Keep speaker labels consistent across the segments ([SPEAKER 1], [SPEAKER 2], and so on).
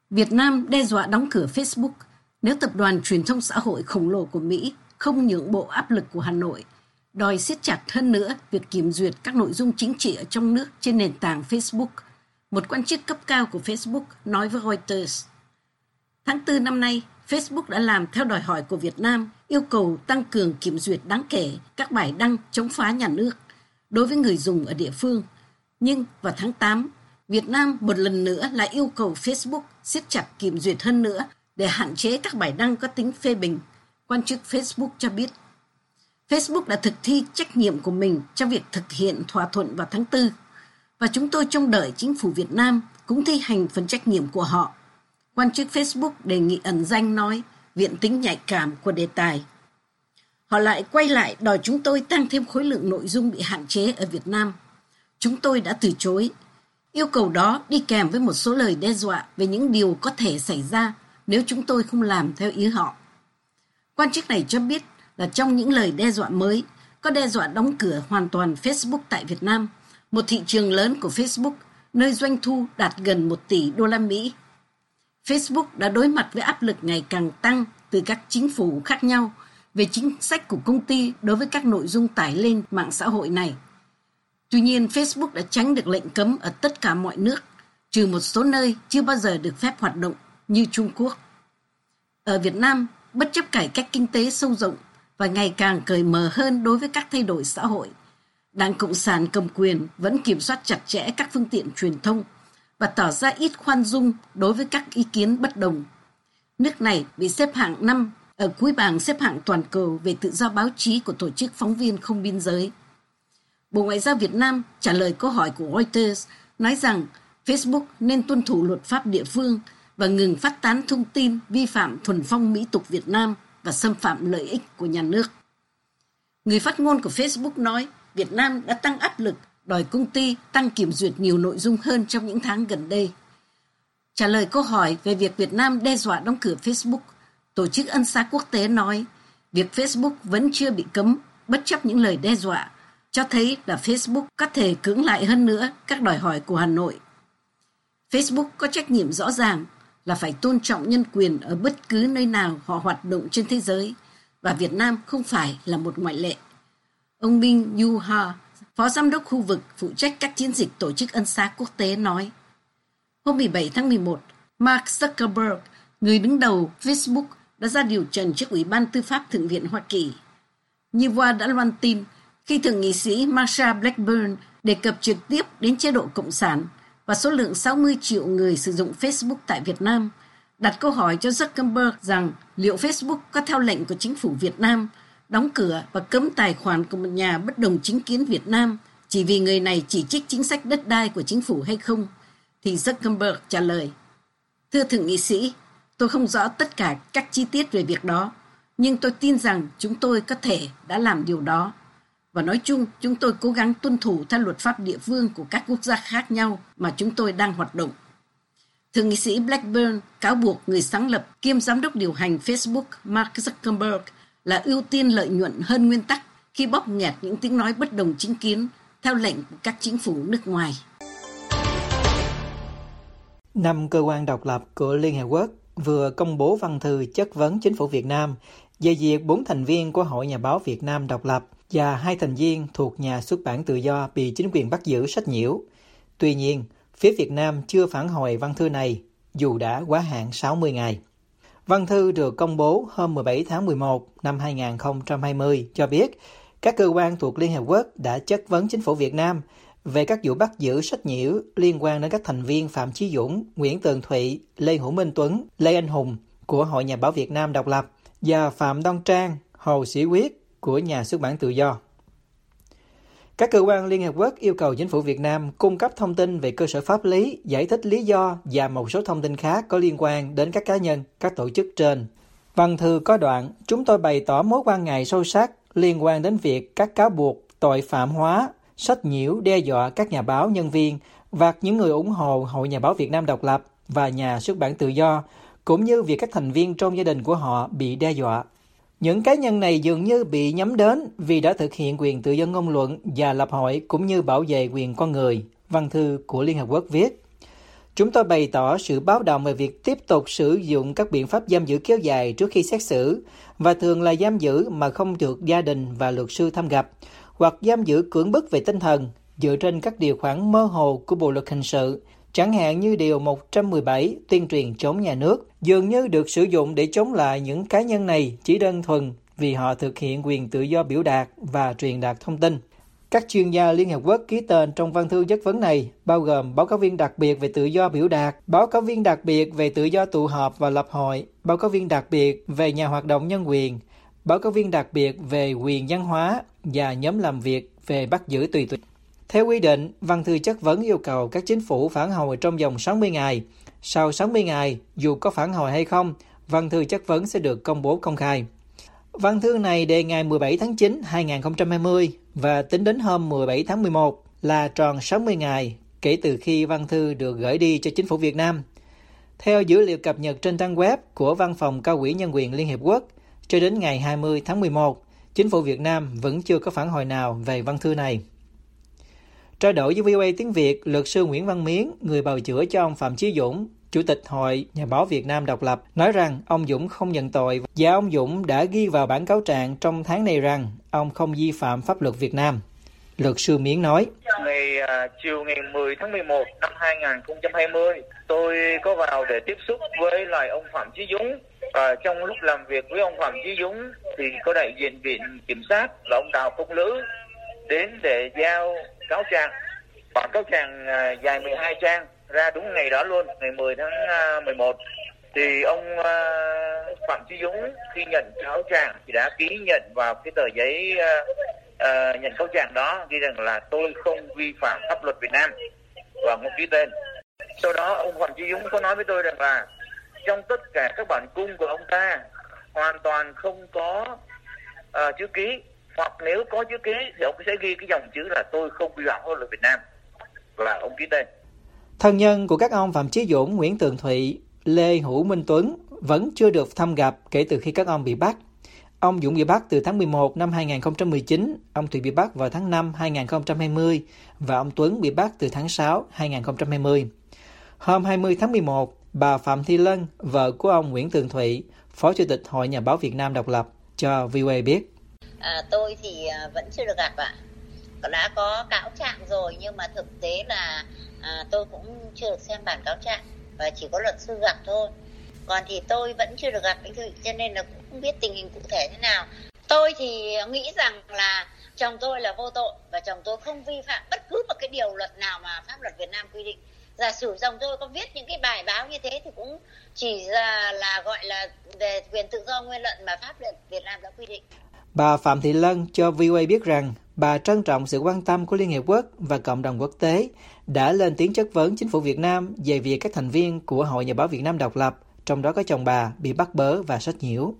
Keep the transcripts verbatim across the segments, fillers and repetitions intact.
[SPEAKER 1] Việt Nam đe dọa đóng cửa Facebook nếu tập đoàn truyền thông xã hội khổng lồ của Mỹ không nhượng bộ áp lực của Hà Nội, đòi siết chặt hơn nữa việc kiểm duyệt các nội dung chính trị ở trong nước trên nền tảng Facebook. Một quan chức cấp cao của Facebook nói với Reuters. Tháng tư năm nay, Facebook đã làm theo đòi hỏi của Việt Nam, yêu cầu tăng cường kiểm duyệt đáng kể các bài đăng chống phá nhà nước đối với người dùng ở địa phương. Nhưng vào tháng tám, Việt Nam một lần nữa lại yêu cầu Facebook siết chặt kiểm duyệt hơn nữa để hạn chế các bài đăng có tính phê bình, quan chức Facebook cho biết. Facebook đã thực thi trách nhiệm của mình trong việc thực hiện thỏa thuận vào tháng tư, và chúng tôi trông đợi chính phủ Việt Nam cũng thi hành phần trách nhiệm của họ. Quan chức Facebook đề nghị ẩn danh nói, viện tính nhạy cảm của đề tài. Họ lại quay lại đòi chúng tôi tăng thêm khối lượng nội dung bị hạn chế ở Việt Nam. Chúng tôi đã từ chối. Yêu cầu đó đi kèm với một số lời đe dọa về những điều có thể xảy ra nếu chúng tôi không làm theo ý họ. Quan chức này cho biết là trong những lời đe dọa mới, có đe dọa đóng cửa hoàn toàn Facebook tại Việt Nam, một thị trường lớn của Facebook, nơi doanh thu đạt gần một tỷ đô la Mỹ. Facebook đã đối mặt với áp lực ngày càng tăng từ các chính phủ khác nhau về chính sách của công ty đối với các nội dung tải lên mạng xã hội này. Tuy nhiên, Facebook đã tránh được lệnh cấm ở tất cả mọi nước, trừ một số nơi chưa bao giờ được phép hoạt động như Trung Quốc. Ở Việt Nam, bất chấp cải cách kinh tế sâu rộng và ngày càng cởi mở hơn đối với các thay đổi xã hội, Đảng Cộng sản cầm quyền vẫn kiểm soát chặt chẽ các phương tiện truyền thông và tỏ ra ít khoan dung đối với các ý kiến bất đồng. Nước này bị xếp hạng năm ở cuối bảng xếp hạng toàn cầu về tự do báo chí của Tổ chức Phóng viên Không Biên giới. Bộ Ngoại giao Việt Nam trả lời câu hỏi của Reuters nói rằng Facebook nên tuân thủ luật pháp địa phương và ngừng phát tán thông tin vi phạm thuần phong mỹ tục Việt Nam và xâm phạm lợi ích của nhà nước. Người phát ngôn của Facebook nói Việt Nam đã tăng áp lực đòi công ty tăng kiểm duyệt nhiều nội dung hơn trong những tháng gần đây. Trả lời câu hỏi về việc Việt Nam đe dọa đóng cửa Facebook, Tổ chức Ân xá Quốc tế nói việc Facebook vẫn chưa bị cấm bất chấp những lời đe dọa, cho thấy là Facebook có thể cưỡng lại hơn nữa các đòi hỏi của Hà Nội. Facebook có trách nhiệm rõ ràng là phải tôn trọng nhân quyền ở bất cứ nơi nào họ hoạt động trên thế giới, và Việt Nam không phải là một ngoại lệ. Ông Minh Yu Ha, Phó Giám đốc khu vực phụ trách các chiến dịch Tổ chức Ân xá Quốc tế nói, hôm mười bảy tháng mười một, Mark Zuckerberg, người đứng đầu Facebook, đã ra điều trần trước Ủy ban Tư pháp Thượng viện Hoa Kỳ. Như Voa đã loan tin, khi Thượng nghị sĩ Marsha Blackburn đề cập trực tiếp đến chế độ Cộng sản và số lượng sáu mươi triệu người sử dụng Facebook tại Việt Nam, đặt câu hỏi cho Zuckerberg rằng liệu Facebook có theo lệnh của chính phủ Việt Nam đóng cửa và cấm tài khoản của một nhà bất đồng chính kiến Việt Nam chỉ vì người này chỉ trích chính sách đất đai của chính phủ hay không, thì Zuckerberg trả lời, thưa Thượng nghị sĩ, tôi không rõ tất cả các chi tiết về việc đó, nhưng tôi tin rằng chúng tôi có thể đã làm điều đó. Và nói chung, chúng tôi cố gắng tuân thủ theo luật pháp địa phương của các quốc gia khác nhau mà chúng tôi đang hoạt động. Thượng nghị sĩ Blackburn cáo buộc người sáng lập kiêm giám đốc điều hành Facebook Mark Zuckerberg là ưu tiên lợi nhuận hơn nguyên tắc khi bóp nghẹt những tiếng nói bất đồng chính kiến theo lệnh của các chính phủ nước ngoài.
[SPEAKER 2] Năm cơ quan độc lập của Liên Hợp Quốc vừa công bố văn thư chất vấn chính phủ Việt Nam về việc bốn thành viên của Hội Nhà báo Việt Nam độc lập và hai thành viên thuộc Nhà xuất bản tự do bị chính quyền bắt giữ sách nhiễu. Tuy nhiên, phía Việt Nam chưa phản hồi văn thư này, dù đã quá hạn sáu mươi ngày. Văn thư được công bố hôm mười bảy tháng mười một năm hai nghìn không trăm hai mươi cho biết các cơ quan thuộc Liên Hợp Quốc đã chất vấn chính phủ Việt Nam về các vụ bắt giữ sách nhiễu liên quan đến các thành viên Phạm Chí Dũng, Nguyễn Tường Thụy, Lê Hữu Minh Tuấn, Lê Anh Hùng của Hội Nhà báo Việt Nam độc lập và Phạm Đoan Trang, Hồ Sĩ Quyết của Nhà xuất bản tự do. Các cơ quan Liên Hợp Quốc yêu cầu chính phủ Việt Nam cung cấp thông tin về cơ sở pháp lý, giải thích lý do và một số thông tin khác có liên quan đến các cá nhân, các tổ chức trên. Văn thư có đoạn, chúng tôi bày tỏ mối quan ngại sâu sắc liên quan đến việc các cáo buộc tội phạm hóa, sách nhiễu đe dọa các nhà báo, nhân viên và những người ủng hộ Hội Nhà báo Việt Nam độc lập và Nhà xuất bản tự do, cũng như việc các thành viên trong gia đình của họ bị đe dọa. Những cá nhân này dường như bị nhắm đến vì đã thực hiện quyền tự do ngôn luận và lập hội cũng như bảo vệ quyền con người, văn thư của Liên Hợp Quốc viết. Chúng tôi bày tỏ sự báo động về việc tiếp tục sử dụng các biện pháp giam giữ kéo dài trước khi xét xử, và thường là giam giữ mà không được gia đình và luật sư thăm gặp, hoặc giam giữ cưỡng bức về tinh thần dựa trên các điều khoản mơ hồ của Bộ luật hình sự, chẳng hạn như Điều một trăm mười bảy tuyên truyền chống nhà nước, dường như được sử dụng để chống lại những cá nhân này chỉ đơn thuần vì họ thực hiện quyền tự do biểu đạt và truyền đạt thông tin. Các chuyên gia Liên Hợp Quốc ký tên trong văn thư chất vấn này bao gồm báo cáo viên đặc biệt về tự do biểu đạt, báo cáo viên đặc biệt về tự do tụ họp và lập hội, báo cáo viên đặc biệt về nhà hoạt động nhân quyền, báo cáo viên đặc biệt về quyền văn hóa và nhóm làm việc về bắt giữ tùy tùy. Theo quy định, văn thư chất vấn yêu cầu các chính phủ phản hồi trong vòng sáu mươi ngày. Sau sáu mươi ngày, dù có phản hồi hay không, văn thư chất vấn sẽ được công bố công khai. Văn thư này đề ngày mười bảy tháng chín năm hai nghìn không trăm hai mươi và tính đến hôm mười bảy tháng mười một là tròn sáu mươi ngày kể từ khi văn thư được gửi đi cho chính phủ Việt Nam. Theo dữ liệu cập nhật trên trang web của Văn phòng Cao ủy Nhân quyền Liên Hiệp Quốc, cho đến ngày hai mươi tháng mười một, chính phủ Việt Nam vẫn chưa có phản hồi nào về văn thư này. Trao đổi với vê o a tiếng Việt, luật sư Nguyễn Văn Miến, người bào chữa cho ông Phạm Chí Dũng, Chủ tịch Hội Nhà báo Việt Nam độc lập, nói rằng ông Dũng không nhận tội và ông Dũng đã ghi vào bản cáo trạng trong tháng này rằng ông không vi phạm pháp luật Việt Nam. Luật sư Miến nói:
[SPEAKER 3] Ngày uh, chiều ngày mười tháng mười một năm hai nghìn không trăm hai mươi, tôi có vào để tiếp xúc với lại ông Phạm Chí Dũng. Và trong lúc làm việc với ông Phạm Chí Dũng thì có đại diện viện kiểm sát là ông Đào Công Lữ đến để giao cáo trạng. Bản cáo trạng uh, dài mười hai trang ra đúng ngày đó luôn, ngày mười tháng mười một. Thì ông uh, Phạm Chí Dũng khi nhận cáo trạng thì đã ký nhận vào cái tờ giấy uh, uh, nhận cáo trạng đó, ghi rằng là tôi không vi phạm pháp luật Việt Nam và không ký tên. Sau đó ông Phạm Chí Dũng có nói với tôi rằng là trong tất cả các bản cung của ông ta hoàn toàn không có uh, chữ ký, hoặc nếu có chữ ký thì ông sẽ ghi cái dòng chữ là tôi không vi phạm pháp luật Việt Nam và ông ký tên.
[SPEAKER 2] Thân nhân của các ông Phạm Chí Dũng, Nguyễn Tường Thụy, Lê Hữu Minh Tuấn vẫn chưa được thăm gặp kể từ khi các ông bị bắt. Ông Dũng bị bắt từ tháng mười một năm hai nghìn không trăm mười chín, ông Thụy bị bắt vào tháng năm hai nghìn không trăm hai mươi và ông Tuấn bị bắt từ tháng sáu hai nghìn không trăm hai mươi. Hôm hai mươi tháng mười một, bà Phạm Thị Lân, vợ của ông Nguyễn Tường Thụy, Phó Chủ tịch Hội Nhà báo Việt Nam độc lập, cho vê o a biết.
[SPEAKER 4] À, tôi thì vẫn chưa được gặp ạ. Đã có cáo trạng rồi nhưng mà thực tế là à, tôi cũng chưa được xem bản cáo trạng và chỉ có luật sư gặp thôi. Còn thì tôi vẫn chưa được gặp anh Thụy cho nên là cũng không biết tình hình cụ thể thế nào. Tôi thì nghĩ rằng là chồng tôi là vô tội và chồng tôi không vi phạm bất cứ một cái điều luật nào mà pháp luật Việt Nam quy định. Giả sử chồng tôi có viết những cái bài báo như thế thì cũng chỉ là, là gọi là về quyền tự do ngôn luận mà pháp luật Việt Nam đã quy định.
[SPEAKER 2] Bà Phạm Thị Lân cho vê o a biết rằng bà trân trọng sự quan tâm của Liên Hiệp Quốc và cộng đồng quốc tế đã lên tiếng chất vấn chính phủ Việt Nam về việc các thành viên của Hội Nhà báo Việt Nam độc lập, trong đó có chồng bà, bị bắt bớ và sách nhiễu.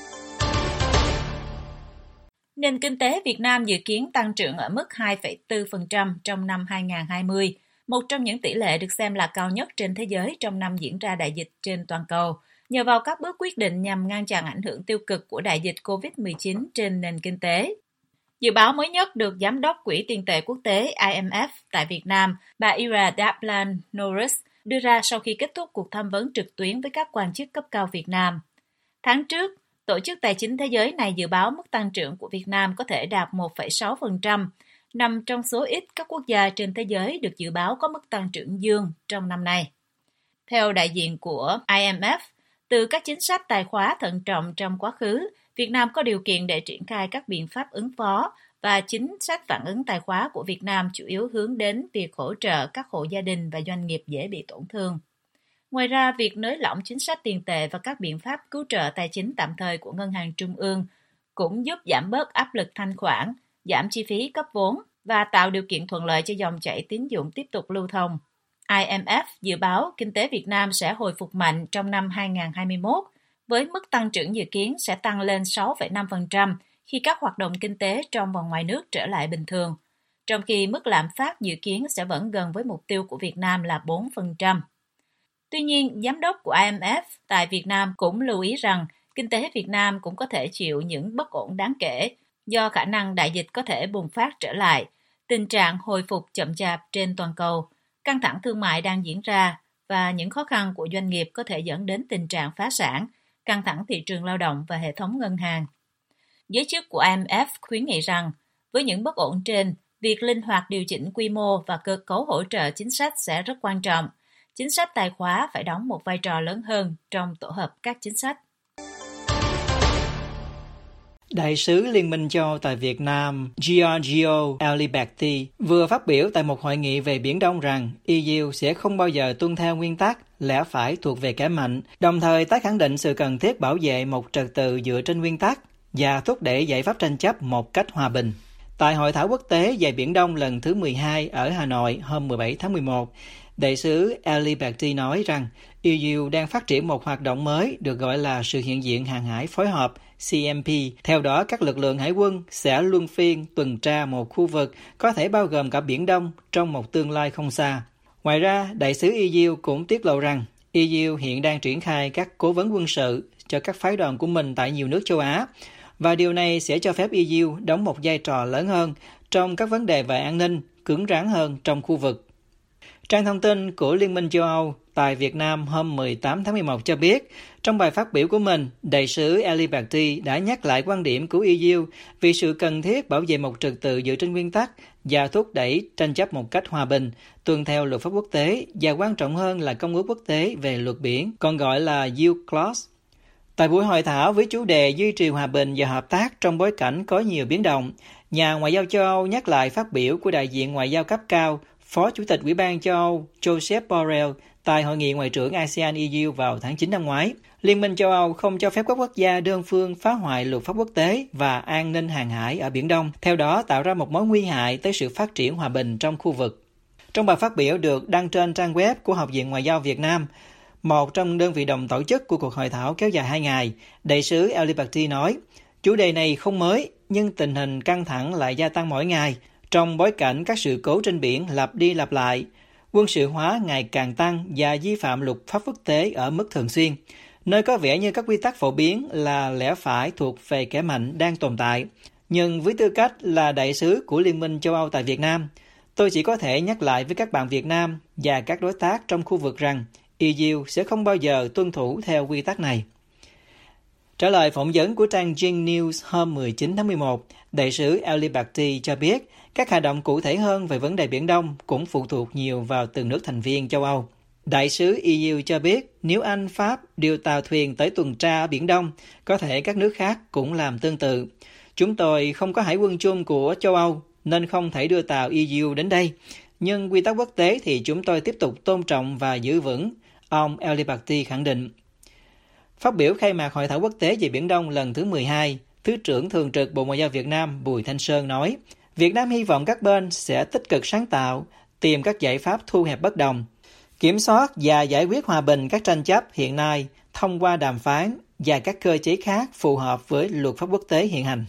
[SPEAKER 5] Nền kinh tế Việt Nam dự kiến tăng trưởng ở mức hai phẩy bốn phần trăm trong năm hai nghìn không trăm hai mươi, một trong những tỷ lệ được xem là cao nhất trên thế giới trong năm diễn ra đại dịch trên toàn cầu, nhờ vào các bước quyết định nhằm ngăn chặn ảnh hưởng tiêu cực của đại dịch covid mười chín trên nền kinh tế. Dự báo mới nhất được Giám đốc Quỹ tiền tệ quốc tế I M F tại Việt Nam, bà Ira Dablan Norris, đưa ra sau khi kết thúc cuộc tham vấn trực tuyến với các quan chức cấp cao Việt Nam. Tháng trước, Tổ chức Tài chính Thế giới này dự báo mức tăng trưởng của Việt Nam có thể đạt một phẩy sáu phần trăm, nằm trong số ít các quốc gia trên thế giới được dự báo có mức tăng trưởng dương trong năm nay. Theo đại diện của I M F, từ các chính sách tài khóa thận trọng trong quá khứ, Việt Nam có điều kiện để triển khai các biện pháp ứng phó và chính sách phản ứng tài khóa của Việt Nam chủ yếu hướng đến việc hỗ trợ các hộ gia đình và doanh nghiệp dễ bị tổn thương. Ngoài ra, việc nới lỏng chính sách tiền tệ và các biện pháp cứu trợ tài chính tạm thời của Ngân hàng Trung ương cũng giúp giảm bớt áp lực thanh khoản, giảm chi phí cấp vốn và tạo điều kiện thuận lợi cho dòng chảy tín dụng tiếp tục lưu thông. I M F dự báo kinh tế Việt Nam sẽ hồi phục mạnh trong năm hai nghìn không trăm hai mươi mốt, với mức tăng trưởng dự kiến sẽ tăng lên sáu phẩy năm phần trăm khi các hoạt động kinh tế trong và ngoài nước trở lại bình thường, trong khi mức lạm phát dự kiến sẽ vẫn gần với mục tiêu của Việt Nam là bốn phần trăm. Tuy nhiên, giám đốc của I M F tại Việt Nam cũng lưu ý rằng kinh tế Việt Nam cũng có thể chịu những bất ổn đáng kể do khả năng đại dịch có thể bùng phát trở lại, tình trạng hồi phục chậm chạp trên toàn cầu, căng thẳng thương mại đang diễn ra và những khó khăn của doanh nghiệp có thể dẫn đến tình trạng phá sản, căng thẳng thị trường lao động và hệ thống ngân hàng. Giới chức của i em ép khuyến nghị rằng, với những bất ổn trên, việc linh hoạt điều chỉnh quy mô và cơ cấu hỗ trợ chính sách sẽ rất quan trọng. Chính sách tài khóa phải đóng một vai trò lớn hơn trong tổ hợp các chính sách.
[SPEAKER 2] Đại sứ Liên minh châu Âu tại Việt Nam Giorgio Aliberti vừa phát biểu tại một hội nghị về Biển Đông rằng e u sẽ không bao giờ tuân theo nguyên tắc lẽ phải thuộc về kẻ mạnh, đồng thời tái khẳng định sự cần thiết bảo vệ một trật tự dựa trên nguyên tắc và thúc đẩy giải pháp tranh chấp một cách hòa bình. Tại Hội thảo quốc tế về Biển Đông lần thứ mười hai ở Hà Nội hôm mười bảy tháng mười một, đại sứ Aliberti nói rằng e u đang phát triển một hoạt động mới được gọi là sự hiện diện hàng hải phối hợp C M P. Theo đó, các lực lượng hải quân sẽ luân phiên tuần tra một khu vực có thể bao gồm cả Biển Đông trong một tương lai không xa. Ngoài ra, đại sứ e u cũng tiết lộ rằng e u hiện đang triển khai các cố vấn quân sự cho các phái đoàn của mình tại nhiều nước châu Á, và điều này sẽ cho phép e u đóng một vai trò lớn hơn trong các vấn đề về an ninh, cứng rắn hơn trong khu vực. Trang thông tin của Liên minh châu Âu tại Việt Nam hôm mười tám tháng mười một cho biết, trong bài phát biểu của mình, đại sứ Aliberti đã nhắc lại quan điểm của e u vì sự cần thiết bảo vệ một trật tự dựa trên nguyên tắc và thúc đẩy tranh chấp một cách hòa bình, tuân theo luật pháp quốc tế và quan trọng hơn là Công ước quốc tế về luật biển, còn gọi là U N C L O S. Tại buổi hội thảo với chủ đề duy trì hòa bình và hợp tác trong bối cảnh có nhiều biến động, nhà ngoại giao châu Âu nhắc lại phát biểu của đại diện ngoại giao cấp cao, Phó Chủ tịch Ủy ban châu Âu Josep Borrell tại Hội nghị Ngoại trưởng a sê an e u vào tháng chín năm ngoái. Liên minh châu Âu không cho phép các quốc gia đơn phương phá hoại luật pháp quốc tế và an ninh hàng hải ở Biển Đông, theo đó tạo ra một mối nguy hại tới sự phát triển hòa bình trong khu vực. Trong bài phát biểu được đăng trên trang web của Học viện Ngoại giao Việt Nam, một trong đơn vị đồng tổ chức của cuộc hội thảo kéo dài hai ngày, đại sứ Aliberti nói, chủ đề này không mới, nhưng tình hình căng thẳng lại gia tăng mỗi ngày, trong bối cảnh các sự cố trên biển lặp đi lặp lại, quân sự hóa ngày càng tăng và vi phạm luật pháp quốc tế ở mức thường xuyên, nơi có vẻ như các quy tắc phổ biến là lẽ phải thuộc về kẻ mạnh đang tồn tại. Nhưng với tư cách là đại sứ của Liên minh châu Âu tại Việt Nam, tôi chỉ có thể nhắc lại với các bạn Việt Nam và các đối tác trong khu vực rằng e u sẽ không bao giờ tuân thủ theo quy tắc này. Trả lời phỏng vấn của trang Jing News hôm mười chín tháng mười một, đại sứ Aliberti cho biết các hành động cụ thể hơn về vấn đề Biển Đông cũng phụ thuộc nhiều vào từng nước thành viên châu Âu. Đại sứ e u cho biết nếu Anh, Pháp điều tàu thuyền tới tuần tra ở Biển Đông, có thể các nước khác cũng làm tương tự. Chúng tôi không có hải quân chung của châu Âu nên không thể đưa tàu e u đến đây. Nhưng quy tắc quốc tế thì chúng tôi tiếp tục tôn trọng và giữ vững, ông Aliberti khẳng định. Phát biểu khai mạc Hội thảo quốc tế về Biển Đông lần thứ mười hai, Thứ trưởng Thường trực Bộ Ngoại giao Việt Nam Bùi Thanh Sơn nói, Việt Nam hy vọng các bên sẽ tích cực sáng tạo, tìm các giải pháp thu hẹp bất đồng, kiểm soát và giải quyết hòa bình các tranh chấp hiện nay thông qua đàm phán và các cơ chế khác phù hợp với luật pháp quốc tế hiện hành.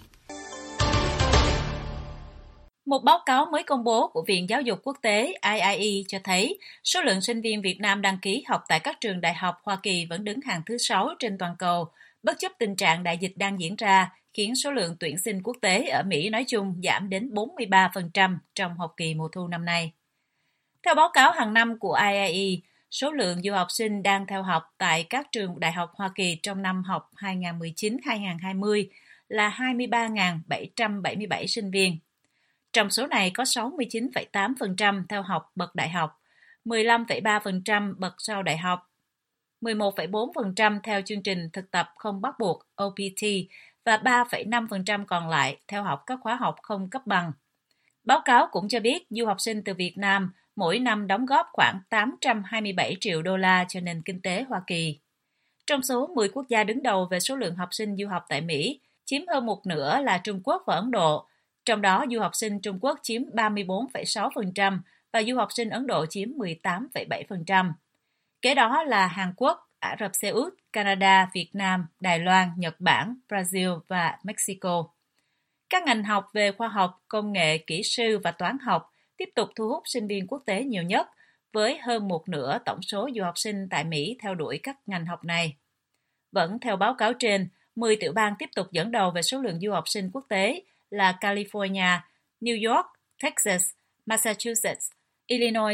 [SPEAKER 5] Một báo cáo mới công bố của Viện Giáo dục Quốc tế I I E cho thấy số lượng sinh viên Việt Nam đăng ký học tại các trường đại học Hoa Kỳ vẫn đứng hàng thứ sáu trên toàn cầu, bất chấp tình trạng đại dịch đang diễn ra, khiến số lượng tuyển sinh quốc tế ở Mỹ nói chung giảm đến bốn mươi ba phần trăm trong học kỳ mùa thu năm nay. Theo báo cáo hàng năm của I I E, số lượng du học sinh đang theo học tại các trường đại học Hoa Kỳ trong năm học hai nghìn không trăm mười chín hai nghìn không trăm hai mươi là hai mươi ba nghìn bảy trăm bảy mươi bảy sinh viên. Trong số này có sáu mươi chín phẩy tám phần trăm theo học bậc đại học, mười lăm phẩy ba phần trăm bậc sau đại học, mười một phẩy bốn phần trăm theo chương trình thực tập không bắt buộc O P T và ba phẩy năm phần trăm còn lại theo học các khóa học không cấp bằng. Báo cáo cũng cho biết du học sinh từ Việt Nam mỗi năm đóng góp khoảng tám trăm hai mươi bảy triệu đô la cho nền kinh tế Hoa Kỳ. Trong số mười quốc gia đứng đầu về số lượng học sinh du học tại Mỹ, chiếm hơn một nửa là Trung Quốc và Ấn Độ. Trong đó, du học sinh Trung Quốc chiếm ba mươi bốn phẩy sáu phần trăm và du học sinh Ấn Độ chiếm mười tám phẩy bảy phần trăm. Kế đó là Hàn Quốc, Ả Rập Xê Út, Canada, Việt Nam, Đài Loan, Nhật Bản, Brazil và Mexico. Các ngành học về khoa học, công nghệ, kỹ sư và toán học tiếp tục thu hút sinh viên quốc tế nhiều nhất, với hơn một nửa tổng số du học sinh tại Mỹ theo đuổi các ngành học này. Vẫn theo báo cáo trên, mười tiểu bang tiếp tục dẫn đầu về số lượng du học sinh quốc tế là California, New York, Texas, Massachusetts, Illinois,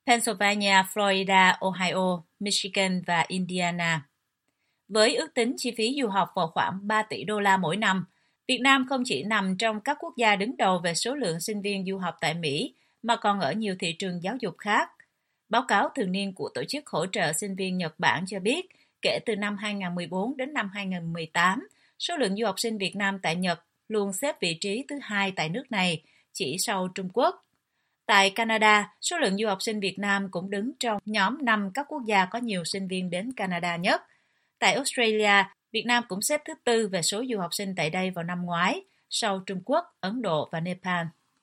[SPEAKER 5] Pennsylvania, Florida, Ohio, Michigan và Indiana. Với ước tính chi phí du học vào khoảng ba tỷ đô la mỗi năm, Việt Nam không chỉ nằm trong các quốc gia đứng đầu về số lượng sinh viên du học tại Mỹ, mà còn ở nhiều thị trường giáo dục khác. Báo cáo thường niên của Tổ chức Hỗ trợ Sinh viên Nhật Bản cho biết, kể từ năm hai không một bốn đến năm hai không một tám, số lượng du học sinh Việt Nam tại Nhật luôn xếp vị trí thứ hai tại nước này, chỉ sau Trung Quốc. Tại Canada, số lượng du học sinh Việt Nam cũng đứng trong nhóm năm các quốc gia có nhiều sinh viên đến Canada nhất. Tại Australia, Việt Nam cũng xếp thứ tư về số du học sinh tại đây vào năm ngoái, sau Trung Quốc, Ấn Độ và Nepal.